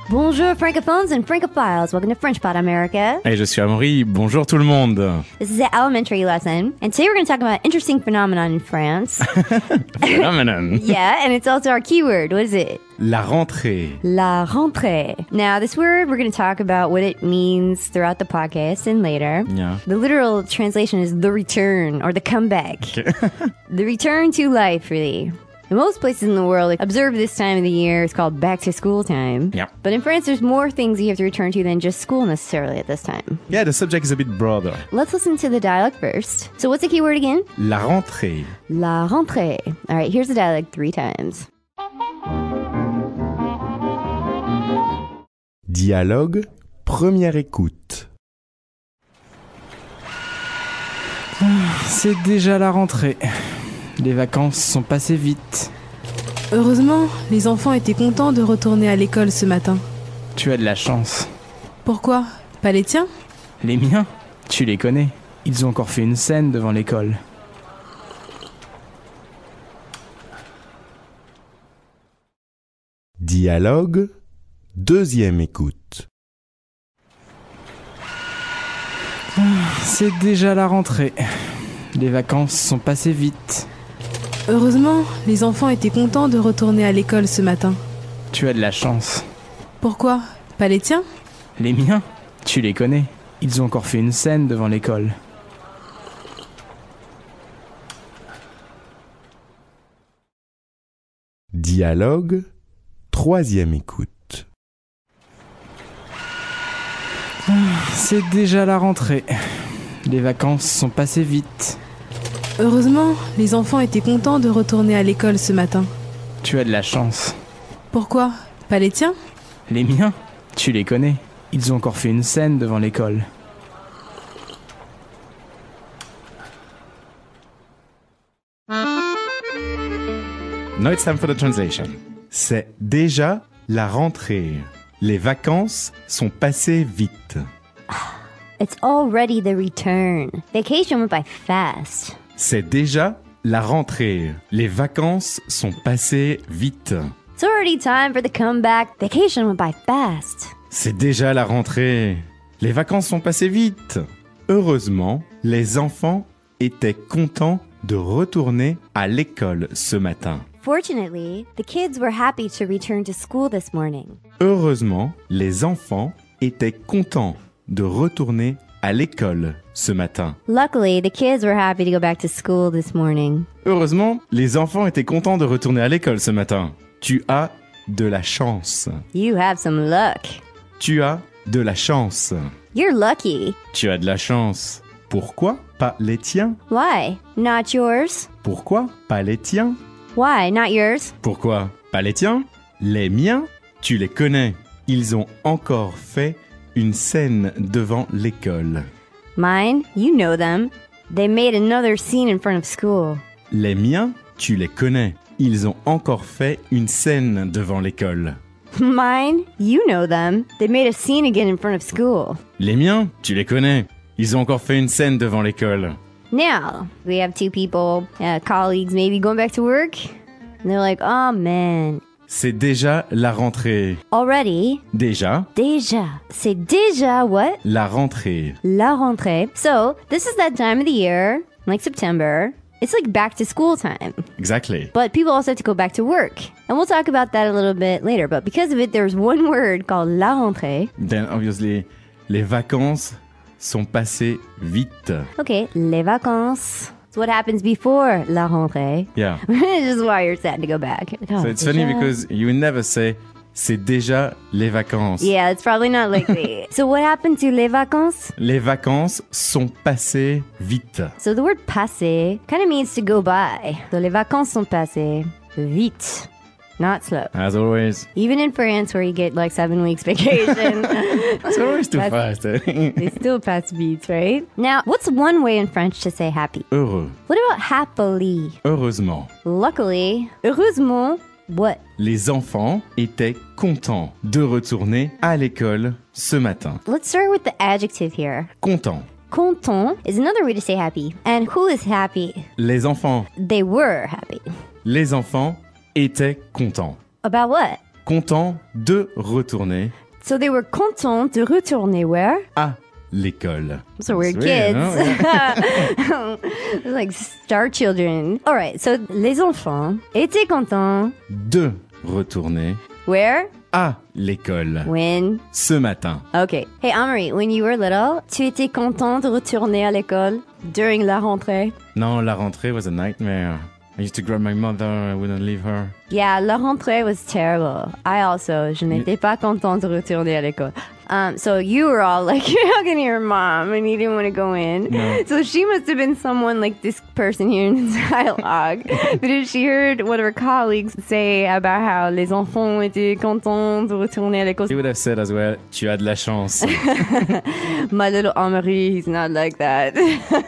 Bonjour francophones and francophiles, welcome to French Pod America. Et je suis Amaury, bonjour tout le monde. This is an elementary lesson, and today we're going to talk about an interesting phenomenon in France. Phenomenon. Yeah, and it's also our keyword. What is it? La rentrée. La rentrée. Now, this word, we're going to talk about what it means throughout the podcast and later. Yeah. The literal translation is the return or the comeback. Okay. The return to life, really. In most places in the world, observe this time of the year. It's called back to school time. Yeah. But in France, there's more things you have to return to than just school necessarily at this time. Yeah, the subject is a bit broader. Let's listen to the dialogue first. So what's the key word again? La rentrée. La rentrée. All right, here's the dialogue 3 times. Dialogue, première écoute. C'est déjà la rentrée. Les vacances sont passées vite. Heureusement, les enfants étaient contents de retourner à l'école ce matin. Tu as de la chance. Pourquoi? Pas les tiens? Les miens, tu les connais. Ils ont encore fait une scène devant l'école. Dialogue, deuxième écoute. C'est déjà la rentrée. Les vacances sont passées vite. Heureusement, les enfants étaient contents de retourner à l'école ce matin. Tu as de la chance. Pourquoi? Pas les tiens? Les miens, tu les connais. Ils ont encore fait une scène devant l'école. Dialogue, troisième écoute. C'est déjà la rentrée. Les vacances sont passées vite. Heureusement, les enfants étaient contents de retourner à l'école ce matin. Tu as de la chance. Pourquoi? Pas les tiens? Les miens, tu les connais. Ils ont encore fait une scène devant l'école. Now it's time for the translation. C'est déjà la rentrée. Les vacances sont passées vite. It's already the return. Vacation went by fast. C'est déjà la rentrée. Les vacances sont passées vite. It's already time for the comeback. Vacation went by fast. C'est déjà la rentrée. Les vacances sont passées vite. Heureusement, les enfants étaient contents de retourner à l'école ce matin. Fortunately, the kids were happy to return to school this morning. Heureusement, les enfants étaient contents de retourner à l'école ce matin. Luckily, the kids were happy to go back to school this morning. Heureusement, les enfants étaient contents de retourner à l'école ce matin. Tu as de la chance. You have some luck. Tu as de la chance. You're lucky. Tu as de la chance. Pourquoi pas les tiens? Why? Not yours? Pourquoi pas les tiens? Why? Not yours? Pourquoi pas les tiens? Les miens, tu les connais. Ils ont encore fait une scène devant l'école. Mine? You know them. They made another scene in front of school. Les miens, tu les connais. Ils ont encore fait une scène devant l'école. Mine? You know them. They made a scene again in front of school. Les miens, tu les connais. Ils ont encore fait une scène devant l'école. Now, we have 2 people, colleagues maybe going back to work. And they're like, oh man, C'est déjà la rentrée. already? Déjà, C'est déjà what? la rentrée. La rentrée. So, this is that time of the year, like September. It's like back to school time. Exactly. But people also have to go back to work. And we'll talk about that a little bit later. But because of it, there's one word called la rentrée. Then obviously, les vacances sont passées vite. Okay, les vacances. It's what happens before la rentrée. Yeah. This is why you're sad to go back. Oh, So it's funny déjà. because you never say c'est déjà les vacances. Yeah, it's probably not likely. So what happened to les vacances? Les vacances sont passées vite. So the word passer kind of means to go by. So les vacances sont passées vite, not slow. As always. Even in France, where you get like 7 weeks vacation, It's always too That's- fast. eh? they still pass vite, right? Now, what's one way in French to say happy? Heureux. What about happily? Heureusement. Luckily, heureusement, what? Les enfants étaient contents de retourner à l'école ce matin. Let's start with the adjective here. Contents. Content is another way to say happy. And who is happy? Les enfants. They were happy. Les enfants étaient contents. About what? contents de retourner So they were contents de retourner where? à l'école. Those are weird That's kids. weird, They're like star children. All right, so les enfants étaient contents. De retourner Where? à l'école When? ce matin. Okay. Hey, Amory, when you were little, tu étais content de retourner à l'école during la rentrée? Non, la rentrée was a nightmare. I used to grab my mother, I wouldn't leave her. Yeah, la rentrée was terrible. Je n'étais pas content de retourner à l'école. So you were all like, you're hugging your mom and you didn't want to go in. No. So she must have been someone like this person here in the dialogue. Because she heard one of her colleagues say about how les enfants étaient contents de retourner à l'école. He would have said as well, tu as de la chance. My little Amory, he's not like that.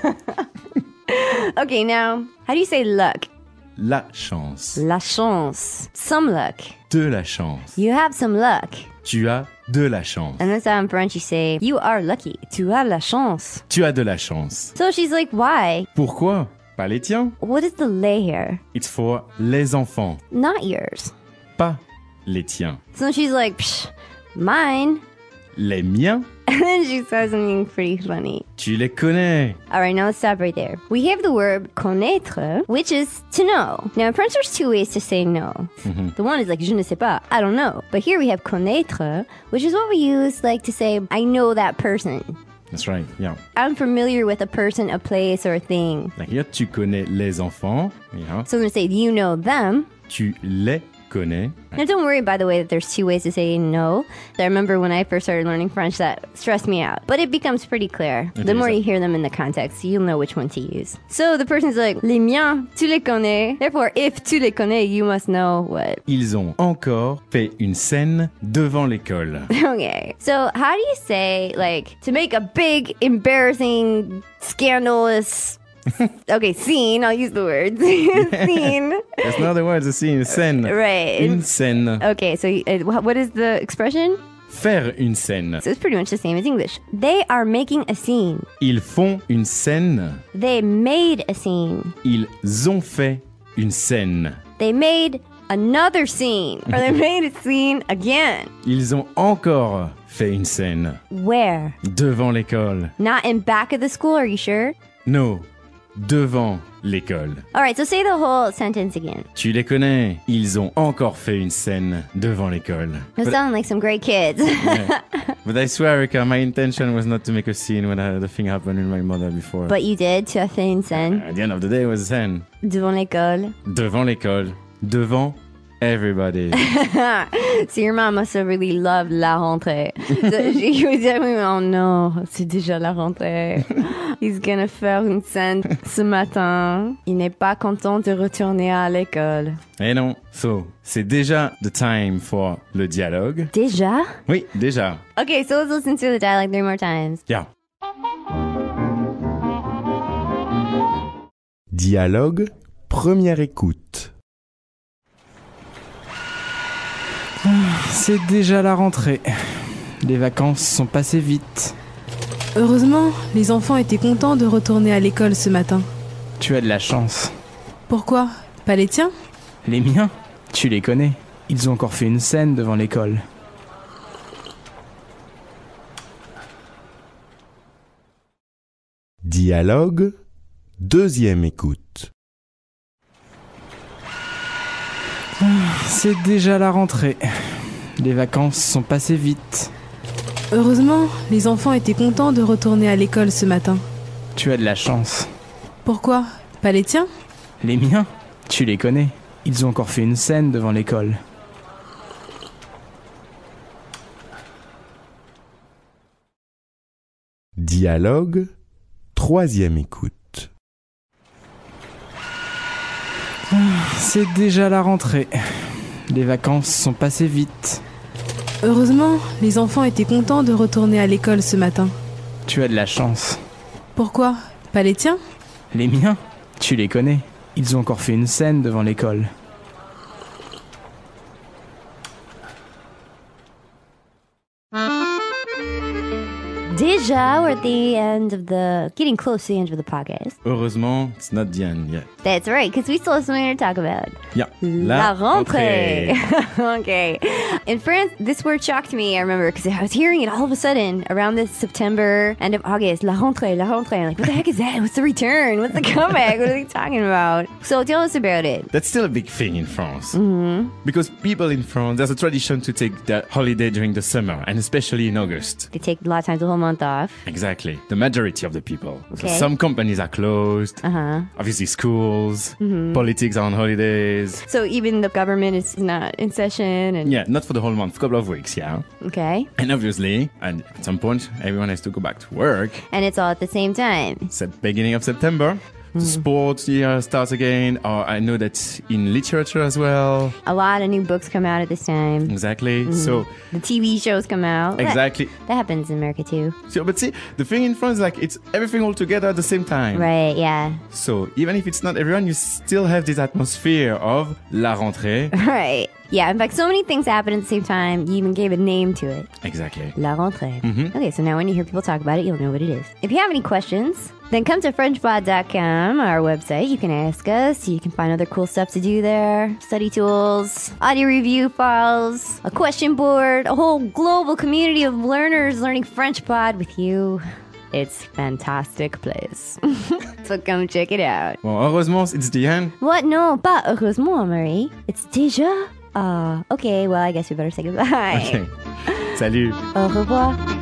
Okay, now, how do you say luck? La chance. La chance. Some luck. De la chance. You have some luck. Tu as de la chance. And that's how in French you say, you are lucky. Tu as la chance. Tu as de la chance. So she's like, why? Pourquoi? Pas les tiens. What is the lay here? It's for les enfants, Not yours. pas les tiens. So she's like, psh, mine. Les miens, And then she says something pretty funny. tu les connais. All right, now let's stop right there. We have the verb connaître, which is to know. Now in French, there's two ways to say no. The one is like, je ne sais pas, I don't know. But here we have connaître, which is what we use like to say, I know that person. That's right, yeah. I'm familiar with a person, a place, or a thing. Like here, tu connais les enfants. Yeah. So I'm going to say, you know them. Tu les connais. Now, don't worry, by the way, that there's two ways to say no. I remember when I first started learning French, that stressed me out. But it becomes pretty clear. The more you hear them in the context, you'll know which one to use. So the person's like, les miens, tu les connais. Therefore, if tu les connais, you must know what. Ils ont encore fait une scène devant l'école. Okay. So how do you say, like, to make a big, embarrassing, scandalous... Okay, scene. I'll use the word. Scene. There's no other words to see, une scène. Right. Une scène. Okay, so what is the expression? Faire une scène. So it's pretty much the same as English. They are making a scene. Ils font une scène. They made a scene. Ils ont fait une scène. They made another scene. Or they made a scene again. Ils ont encore fait une scène. Where? Devant l'école. Not in back of the school, are you sure? No. Devant l'école. Alright, so say the whole sentence again. Tu les connais. Ils ont encore fait une scène devant l'école. Those sound like some great kids. But I swear, Erika, my intention was not to make a scene when the thing happened with my mother before. But you did, tu as fait une scène. At the end of the day, it was a scene. Devant l'école. Devant l'école. Devant everybody. So your mom must have really loved la rentrée. So she would tell me, oh no, c'est déjà la rentrée. He's gonna faire une scène ce matin. Il n'est pas content de retourner à l'école. Eh non. So, c'est déjà the time for le dialogue. Déjà? Oui, déjà. Okay, so let's listen to the dialogue 3 more times. Yeah. Dialogue, première écoute. C'est déjà la rentrée. Les vacances sont passées vite. Heureusement, les enfants étaient contents de retourner à l'école ce matin. Tu as de la chance. Pourquoi? Pas les tiens? Les miens, tu les connais. Ils ont encore fait une scène devant l'école. Dialogue, deuxième écoute. C'est déjà la rentrée. Les vacances sont passées vite. Heureusement, les enfants étaient contents de retourner à l'école ce matin. Tu as de la chance. Pourquoi? Pas les tiens? Les miens, tu les connais. Ils ont encore fait une scène devant l'école. Dialogue, troisième écoute. C'est déjà la rentrée. Les vacances sont passées vite. Heureusement, les enfants étaient contents de retourner à l'école ce matin. Tu as de la chance. Pourquoi? Pas les tiens? Les miens, tu les connais. Ils ont encore fait une scène devant l'école. Déjà, we're at the end of getting close to the end of the podcast. Heureusement, it's not the end yet. That's right, because we still have something to talk about. Yeah. La rentrée. Okay. In France, this word shocked me, I remember, because I was hearing it all of a sudden around this September, end of August. La rentrée, la rentrée. I'm like, what the heck is that? What's the return? What's the comeback? What are they talking about? So tell us about it. That's still a big thing in France. Because people in France, there's a tradition to take that holiday during the summer, and especially in August. They take a lot of times the whole month off. Exactly. The majority of the people. Okay. So some companies are closed. Obviously schools, politics are on holidays. So even the government is not in session. And Yeah, not for the whole month, a couple of weeks, yeah. Okay. And obviously, and at some point, everyone has to go back to work. And it's all at the same time. It's at the beginning of September. The sports year starts again. Or I know that in literature as well. A lot of new books come out at this time. Exactly. So, The TV shows come out. exactly. That happens in America too. So, but see, the thing in France, like, it's everything all together at the same time. Right, yeah. So, even if it's not everyone, you still have this atmosphere of la rentrée. Right. Yeah, in fact, so many things happen at the same time. You even gave a name to it. Exactly. La rentrée. Okay, so now when you hear people talk about it, you'll know what it is. If you have any questions, then come to FrenchPod.com, our website. You can ask us. You can find other cool stuff to do there. Study tools, audio review files, a question board, a whole global community of learners learning French Pod with you. It's a fantastic place. So come check it out. Well, heureusement, it's the end. What? No, pas heureusement, Marie. It's déjà? Okay, well, I guess we better say goodbye. Okay. Salut. Au revoir.